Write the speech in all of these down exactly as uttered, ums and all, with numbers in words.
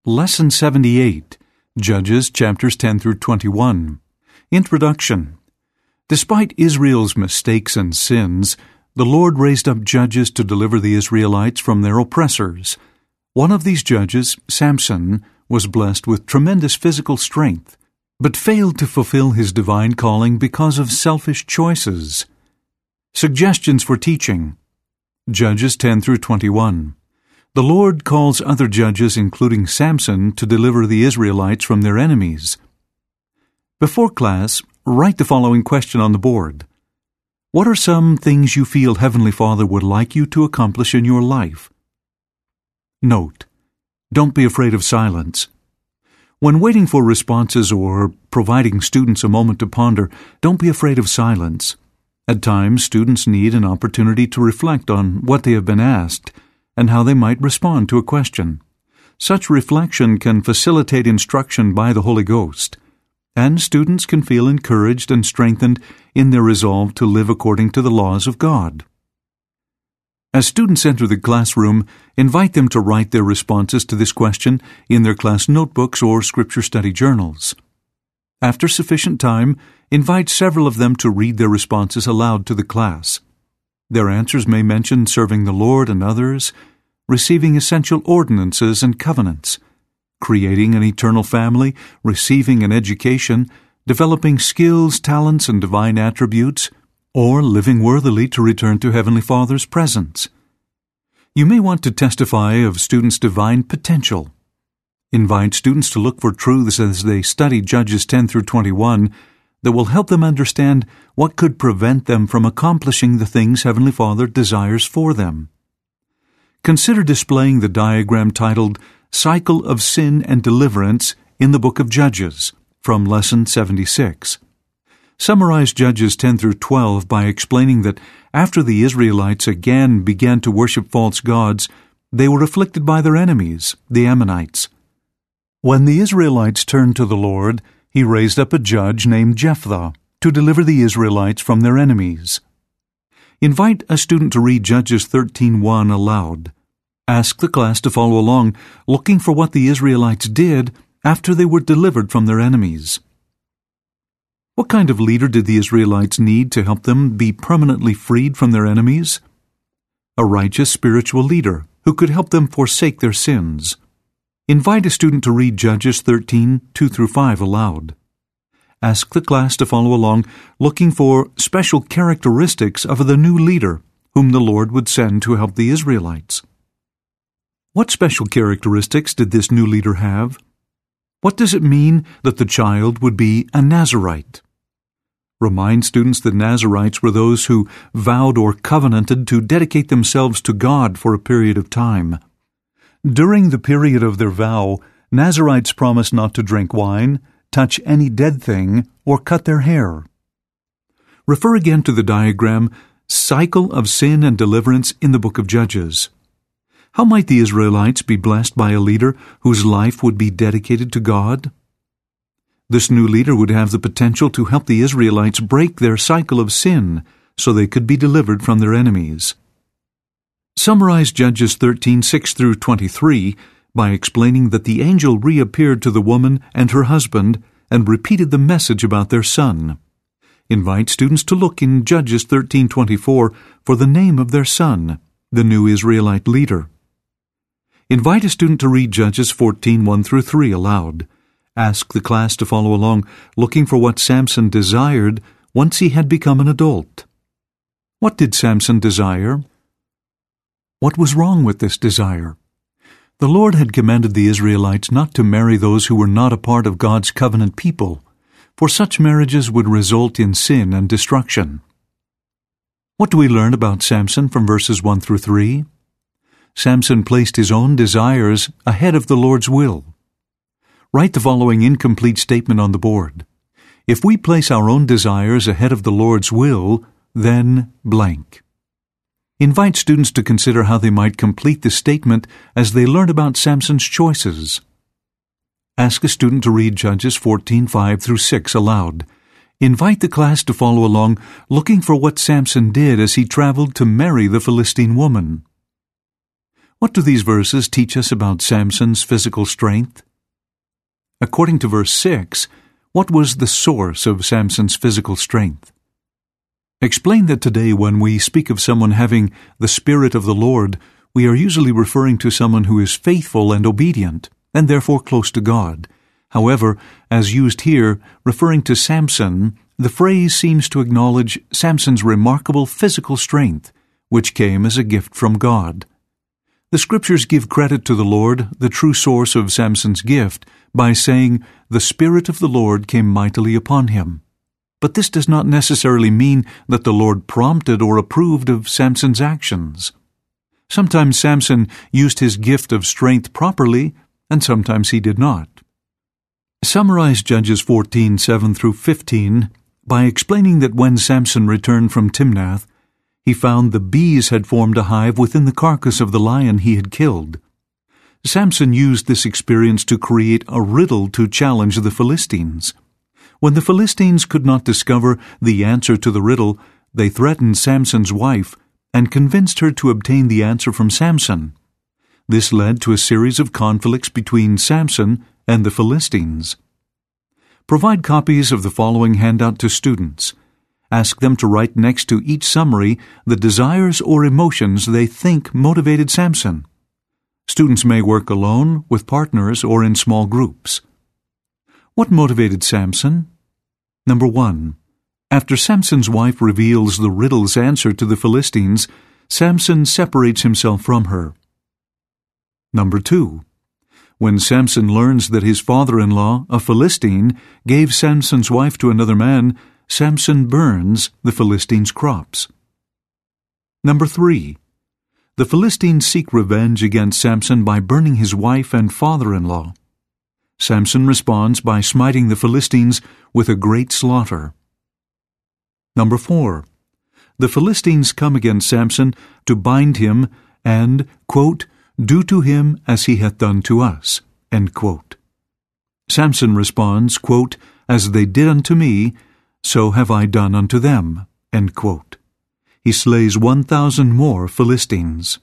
Lesson seventy-eight, Judges chapters ten through twenty-one. Introduction. Despite Israel's mistakes and sins, the Lord raised up judges to deliver the Israelites from their oppressors. One of these judges, Samson, was blessed with tremendous physical strength, but failed to fulfill his divine calling because of selfish choices. Suggestions for teaching. Judges ten through twenty-one. The Lord calls other judges, including Samson, to deliver the Israelites from their enemies. Before class, write the following question on the board. What are some things you feel Heavenly Father would like you to accomplish in your life? Note: don't be afraid of silence. When waiting for responses or providing students a moment to ponder, don't be afraid of silence. At times, students need an opportunity to reflect on what they have been asked and how they might respond to a question. Such reflection can facilitate instruction by the Holy Ghost, and students can feel encouraged and strengthened in their resolve to live according to the laws of God. As students enter the classroom, invite them to write their responses to this question in their class notebooks or scripture study journals. After sufficient time, invite several of them to read their responses aloud to the class. Their answers may mention serving the Lord and others, receiving essential ordinances and covenants, creating an eternal family, receiving an education, developing skills, talents, and divine attributes, or living worthily to return to Heavenly Father's presence. You may want to testify of students' divine potential. Invite students to look for truths as they study Judges ten through twenty-one that will help them understand what could prevent them from accomplishing the things Heavenly Father desires for them. Consider displaying the diagram titled Cycle of Sin and Deliverance in the Book of Judges from Lesson seventy-six. Summarize Judges ten through twelve by explaining that after the Israelites again began to worship false gods, they were afflicted by their enemies, the Ammonites. When the Israelites turned to the Lord, He raised up a judge named Jephthah to deliver the Israelites from their enemies. Invite a student to read Judges thirteen one aloud. Ask the class to follow along, looking for what the Israelites did after they were delivered from their enemies. What kind of leader did the Israelites need to help them be permanently freed from their enemies? A righteous spiritual leader who could help them forsake their sins. Invite a student to read Judges thirteen two through five aloud. Ask the class to follow along, looking for special characteristics of the new leader whom the Lord would send to help the Israelites. What special characteristics did this new leader have? What does it mean that the child would be a Nazirite? Remind students that Nazirites were those who vowed or covenanted to dedicate themselves to God for a period of time. During the period of their vow, Nazirites promised not to drink wine, touch any dead thing, or cut their hair. Refer again to the diagram, Cycle of Sin and Deliverance in the Book of Judges. How might the Israelites be blessed by a leader whose life would be dedicated to God? This new leader would have the potential to help the Israelites break their cycle of sin so they could be delivered from their enemies. Summarize Judges thirteen six through twenty-three by explaining that the angel reappeared to the woman and her husband and repeated the message about their son. Invite students to look in Judges thirteen twenty-four for the name of their son, the new Israelite leader. Invite a student to read Judges fourteen one through three aloud. Ask the class to follow along, looking for what Samson desired once he had become an adult. What did Samson desire? What was wrong with this desire? The Lord had commanded the Israelites not to marry those who were not a part of God's covenant people, for such marriages would result in sin and destruction. What do we learn about Samson from verses one through three? Samson placed his own desires ahead of the Lord's will. Write the following incomplete statement on the board. If we place our own desires ahead of the Lord's will, then blank. Invite students to consider how they might complete the statement as they learn about Samson's choices. Ask a student to read Judges fourteen five through six aloud. Invite the class to follow along, looking for what Samson did as he traveled to marry the Philistine woman. What do these verses teach us about Samson's physical strength? According to verse six, what was the source of Samson's physical strength? Explain that today when we speak of someone having the Spirit of the Lord, we are usually referring to someone who is faithful and obedient, and therefore close to God. However, as used here, referring to Samson, the phrase seems to acknowledge Samson's remarkable physical strength, which came as a gift from God. The Scriptures give credit to the Lord, the true source of Samson's gift, by saying, "The Spirit of the Lord came mightily upon him." But this does not necessarily mean that the Lord prompted or approved of Samson's actions. Sometimes Samson used his gift of strength properly, and sometimes he did not. Summarize Judges fourteen, seven through fifteen by explaining that when Samson returned from Timnath, he found the bees had formed a hive within the carcass of the lion he had killed. Samson used this experience to create a riddle to challenge the Philistines. When the Philistines could not discover the answer to the riddle, they threatened Samson's wife and convinced her to obtain the answer from Samson. This led to a series of conflicts between Samson and the Philistines. Provide copies of the following handout to students. Ask them to write next to each summary the desires or emotions they think motivated Samson. Students may work alone, with partners, or in small groups. What motivated Samson? Number one. After Samson's wife reveals the riddle's answer to the Philistines, Samson separates himself from her. Number two. When Samson learns that his father-in-law, a Philistine, gave Samson's wife to another man, Samson burns the Philistines' crops. Number three. The Philistines seek revenge against Samson by burning his wife and father-in-law. Samson responds by smiting the Philistines with a great slaughter. Number four. The Philistines come against Samson to bind him and, quote, "do to him as he hath done to us," end quote. Samson responds, quote, "as they did unto me, so have I done unto them," end quote. He slays one thousand more Philistines.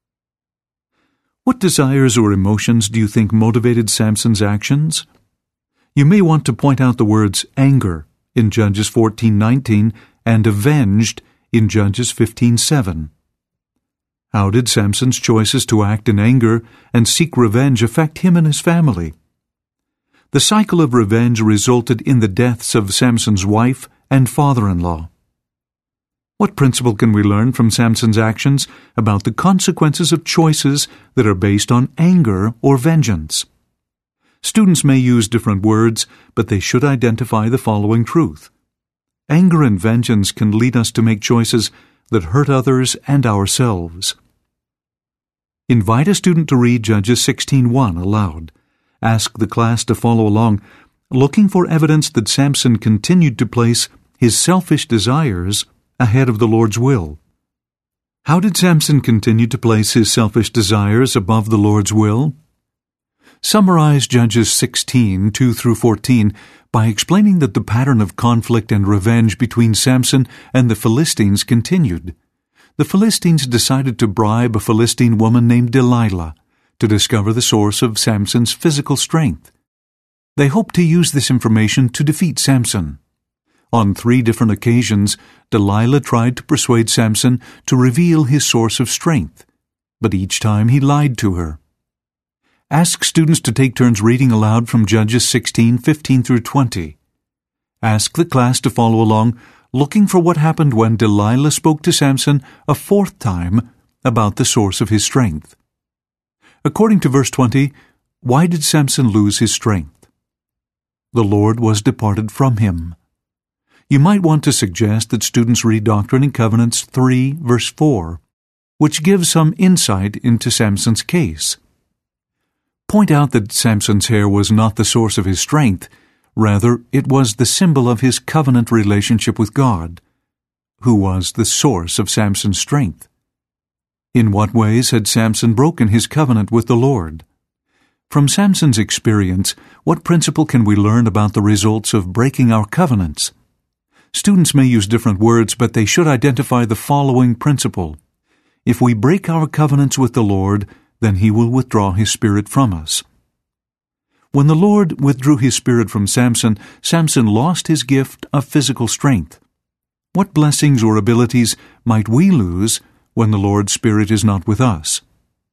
What desires or emotions do you think motivated Samson's actions? You may want to point out the words anger in Judges fourteen nineteen and avenged in Judges fifteen seven. How did Samson's choices to act in anger and seek revenge affect him and his family? The cycle of revenge resulted in the deaths of Samson's wife and father-in-law. What principle can we learn from Samson's actions about the consequences of choices that are based on anger or vengeance? Students may use different words, but they should identify the following truth. Anger and vengeance can lead us to make choices that hurt others and ourselves. Invite a student to read Judges sixteen one aloud. Ask the class to follow along, looking for evidence that Samson continued to place his selfish desires ahead of the Lord's will. How did Samson continue to place his selfish desires above the Lord's will? Summarize Judges sixteen, two through fourteen by explaining that the pattern of conflict and revenge between Samson and the Philistines continued. The Philistines decided to bribe a Philistine woman named Delilah to discover the source of Samson's physical strength. They hoped to use this information to defeat Samson. On three different occasions, Delilah tried to persuade Samson to reveal his source of strength, but each time he lied to her. Ask students to take turns reading aloud from Judges sixteen, fifteen through twenty. Ask the class to follow along, looking for what happened when Delilah spoke to Samson a fourth time about the source of his strength. According to verse twenty, why did Samson lose his strength? The Lord was departed from him. You might want to suggest that students read Doctrine and Covenants three, verse four, which gives some insight into Samson's case. Point out that Samson's hair was not the source of his strength, rather it was the symbol of his covenant relationship with God, who was the source of Samson's strength. In what ways had Samson broken his covenant with the Lord? From Samson's experience, what principle can we learn about the results of breaking our covenants? Students may use different words, but they should identify the following principle. If we break our covenants with the Lord, then he will withdraw his Spirit from us. When the Lord withdrew his Spirit from Samson, Samson lost his gift of physical strength. What blessings or abilities might we lose when the Lord's Spirit is not with us?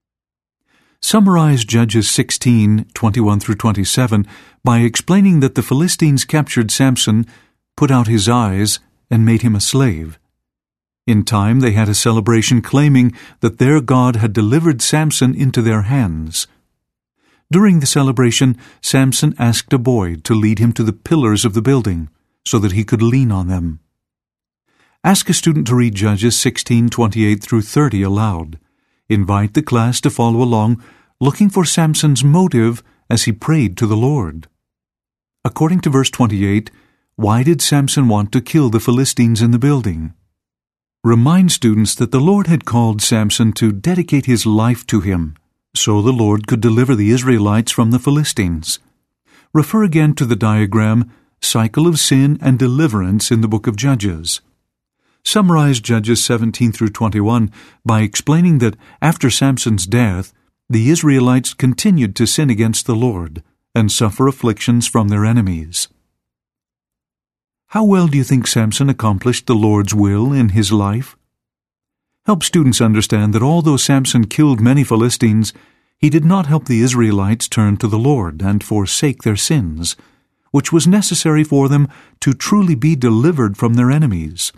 Summarize Judges sixteen, twenty-one through twenty-seven by explaining that the Philistines captured Samson, put out his eyes, and made him a slave. In time they had a celebration claiming that their God had delivered Samson into their hands. During the celebration, Samson asked a boy to lead him to the pillars of the building so that he could lean on them. Ask a student to read Judges sixteen, twenty-eight through thirty aloud. Invite the class to follow along, looking for Samson's motive as he prayed to the Lord. According to verse twenty-eight, why did Samson want to kill the Philistines in the building? Remind students that the Lord had called Samson to dedicate his life to him, so the Lord could deliver the Israelites from the Philistines. Refer again to the diagram, Cycle of Sin and Deliverance in the book of Judges. Summarize Judges seventeen through twenty-one by explaining that after Samson's death, the Israelites continued to sin against the Lord and suffer afflictions from their enemies. How well do you think Samson accomplished the Lord's will in his life? Help students understand that although Samson killed many Philistines, he did not help the Israelites turn to the Lord and forsake their sins, which was necessary for them to truly be delivered from their enemies.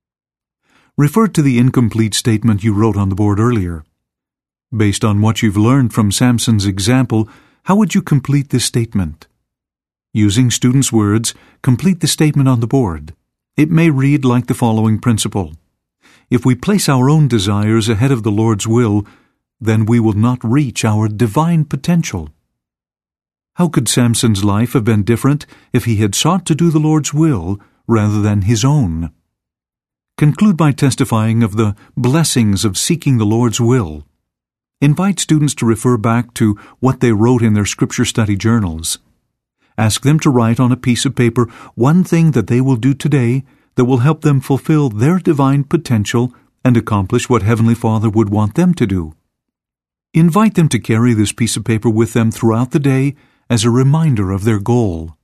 Refer to the incomplete statement you wrote on the board earlier. Based on what you've learned from Samson's example, how would you complete this statement? Using students' words, complete the statement on the board. It may read like the following principle. If we place our own desires ahead of the Lord's will, then we will not reach our divine potential. How could Samson's life have been different if he had sought to do the Lord's will rather than his own? Conclude by testifying of the blessings of seeking the Lord's will. Invite students to refer back to what they wrote in their scripture study journals. Ask them to write on a piece of paper one thing that they will do today that will help them fulfill their divine potential and accomplish what Heavenly Father would want them to do. Invite them to carry this piece of paper with them throughout the day as a reminder of their goal.